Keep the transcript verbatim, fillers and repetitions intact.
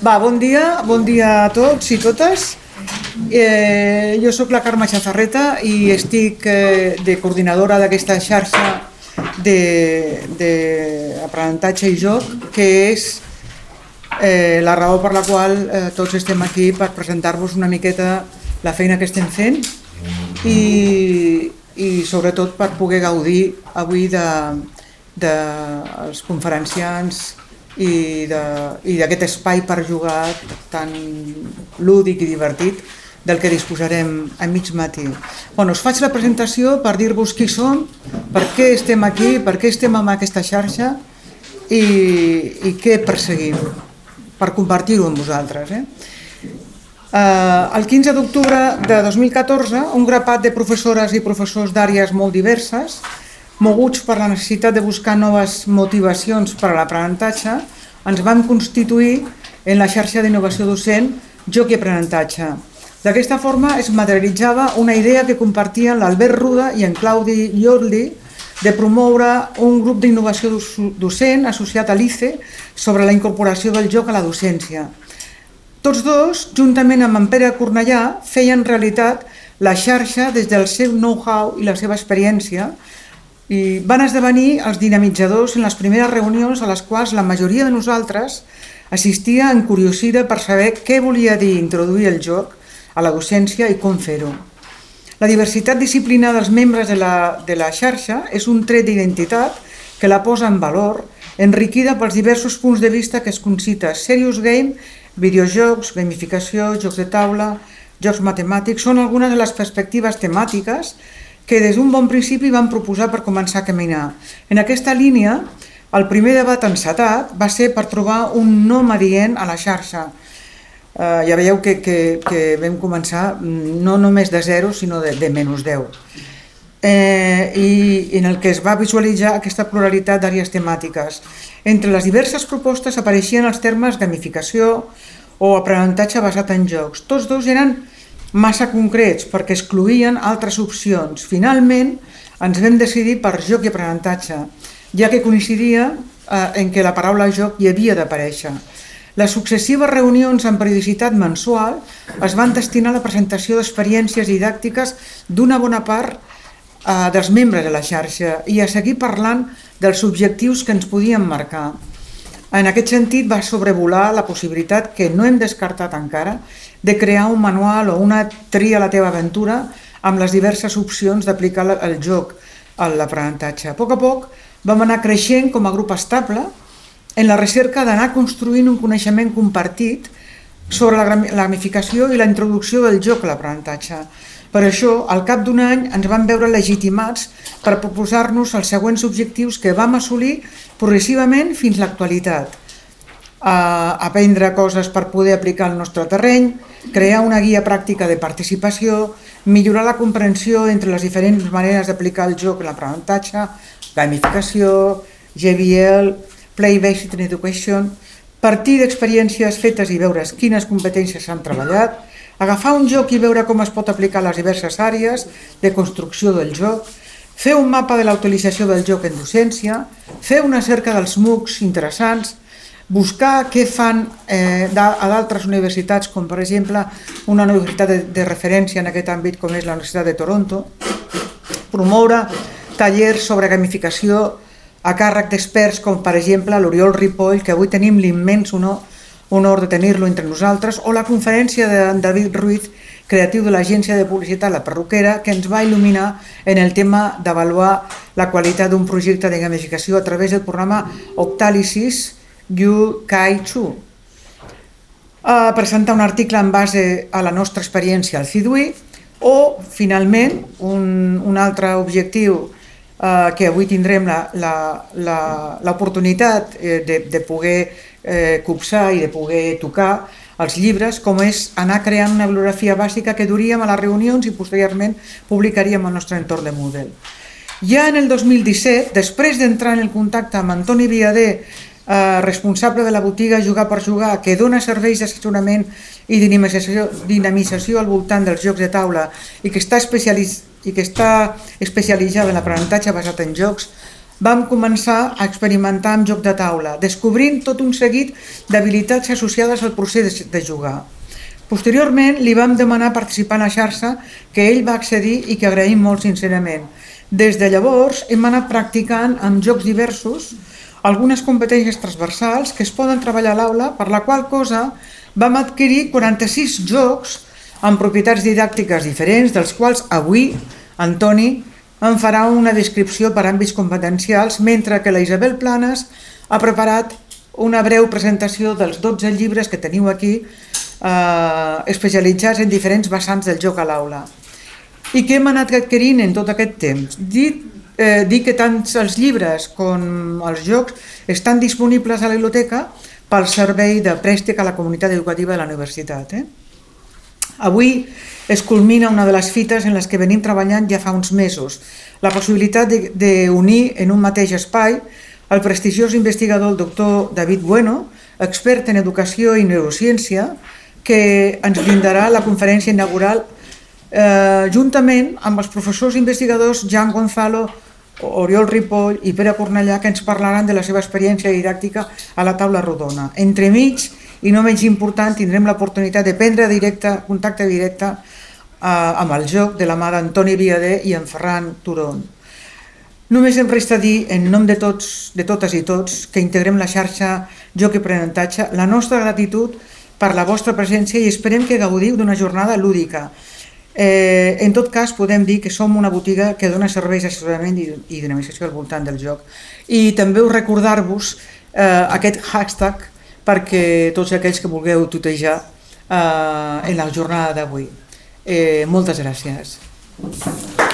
Va, bon dia, bon dia a tots i totes. Eh, jo sóc la Carme Chazarreta i estic eh, de coordinadora d'aquesta xarxa d'aprenentatge i joc, que és eh, la raó per la qual eh, tots estem aquí per presentar-vos una miqueta la feina que estem fent i, i sobretot per poder gaudir avui de, de els conferenciants i d'aquest espai per jugar tan lúdic i divertit del que disposarem a mig matí. Bueno, us faig la presentació per dir-vos qui som, per què estem aquí, per què estem en aquesta xarxa i, i què perseguim, per compartir-ho amb vosaltres. Eh? Uh, el quinze d'octubre de dos mil catorze, un grapat de professores i professors d'àrees molt diverses, moguts per la necessitat de buscar noves motivacions per a l'aprenentatge, ens vam constituir en la xarxa d'innovació docent Joc i Aprenentatge. D'aquesta forma es materialitzava una idea que compartien l'Albert Ruda i en Claudi Llordi de promoure un grup d'innovació docent associat a l'I C E sobre la incorporació del joc a la docència. Tots dos, juntament amb en Pere Cornellà, feien realitat la xarxa des del seu know-how i la seva experiència i van esdevenir els dinamitzadors en les primeres reunions a les quals la majoria de nosaltres assistia encuriosida per saber què volia dir introduir el joc a la docència i com fer-ho. La diversitat disciplinada dels membres de la, de la xarxa és un tret d'identitat que la posa en valor, enriquida pels diversos punts de vista que es concita serious game, videojocs, gamificació, jocs de taula, jocs matemàtics, són algunes de les perspectives temàtiques que des d'un bon principi van proposar per començar a caminar. En aquesta línia, el primer debat encetat va ser per trobar un nom adient a la xarxa. Eh, ja veieu que, que, que vam començar no només de zero, sinó de, de menys deu. Eh, i en el que es va visualitzar aquesta pluralitat d'àrees temàtiques. Entre les diverses propostes apareixien els termes gamificació o aprenentatge basat en jocs. Tots dos eren massa concrets perquè excloïen altres opcions. Finalment ens vam decidir per joc i aprenentatge, ja que coincidia eh, en què la paraula joc hi havia d'aparèixer. Les successives reunions amb periodicitat mensual es van destinar a la presentació d'experiències didàctiques d'una bona part eh, dels membres de la xarxa i a seguir parlant dels objectius que ens podien marcar. En aquest sentit va sobrevolar la possibilitat, que no hem descartat encara, de crear un manual o una tria a la teva aventura amb les diverses opcions d'aplicar el joc a l'aprenentatge. A poc a poc vam anar creixent com a grup estable en la recerca d'anar construint un coneixement compartit sobre la gamificació i la introducció del joc a l'aprenentatge. Per això, al cap d'un any, ens vam veure legitimats per proposar-nos els següents objectius que vam assolir progressivament fins a l'actualitat. Uh, aprendre coses per poder aplicar al nostre terreny, crear una guia pràctica de participació, millorar la comprensió entre les diferents maneres d'aplicar el joc a l'aprenentatge, gamificació, G B L, Play-Based Education, partir d'experiències fetes i veure quines competències s'han treballat, agafar un joc i veure com es pot aplicar a les diverses àrees de construcció del joc, fer un mapa de la utilització del joc en docència, fer una cerca dels MOOCs interessants, buscar què fan eh, a d'altres universitats, com per exemple una universitat de, de referència en aquest àmbit com és la Universitat de Toronto, promoure tallers sobre gamificació a càrrec d'experts com per exemple l'Oriol Ripoll, que avui tenim l'immens honor, honor de tenir-lo entre nosaltres, o la conferència de David Ruiz, creatiu de l'agència de publicitat La Perruquera, que ens va il·luminar en el tema d'avaluar la qualitat d'un projecte de gamificació a través del programa Octalysis U K I dos. A presentar un article en base a la nostra experiència al C I D U I o, finalment, un, un altre objectiu eh, que avui tindrem l'oportunitat de, de poder eh, copsar i de poder tocar els llibres, com és anar creant una bibliografia bàsica que duríem a les reunions i posteriorment publicaríem al nostre entorn de Moodle. Ja en el dos mil disset, després d'entrar en el contacte amb Antoni Viader, eh, responsable de la botiga Jugar per Jugar, que dona serveis d'assessorament i dinamització, dinamització al voltant dels jocs de taula i que està, especializ... i que està especialitzada en l'aprenentatge basat en jocs, vam començar a experimentar amb joc de taula, descobrint tot un seguit d'habilitats associades al procés de jugar. Posteriorment li vam demanar participar en la xarxa, que ell va accedir i que agraïm molt sincerament. Des de llavors hem anat practicant amb jocs diversos algunes competències transversals que es poden treballar a l'aula, per la qual cosa vam adquirir quaranta-sis jocs amb propietats didàctiques diferents, dels quals avui Antoni en farà una descripció per àmbits competencials, mentre que la Isabel Planes ha preparat una breu presentació dels dotze llibres que teniu aquí, eh, especialitzats en diferents vessants del joc a l'aula. I què hem anat adquirint en tot aquest temps? Dir, eh, dir que tant els llibres com els jocs estan disponibles a la biblioteca pel servei de préstec a la comunitat educativa de la universitat. Eh? Avui es culmina una de les fites en les que venim treballant ja fa uns mesos, la possibilitat d'unir en un mateix espai el prestigiós investigador el doctor David Bueno, expert en educació i neurociència, que ens brindarà la conferència inaugural eh, juntament amb els professors investigadors Jan Gonzalo, Oriol Ripoll i Pere Cornellà, que ens parlaran de la seva experiència didàctica a la taula rodona. Entremig, i no menys important, tindrem l'oportunitat de prendre directe, contacte directe eh, amb el joc de la mà d'Antoni Viader i en Ferran Turón. Només em resta dir, en nom de tots, de totes i tots, que integrem la xarxa Joc i Aprenentatge, la nostra gratitud per la vostra presència i esperem que gaudiu d'una jornada lúdica. Eh, en tot cas, podem dir que som una botiga que dona serveis d'assessorament i, i dinamització al voltant del joc. I també us recordar-vos eh, aquest hashtag perquè tots aquells que vulgueu tutejar eh, en la jornada d'avui. Eh, moltes gràcies.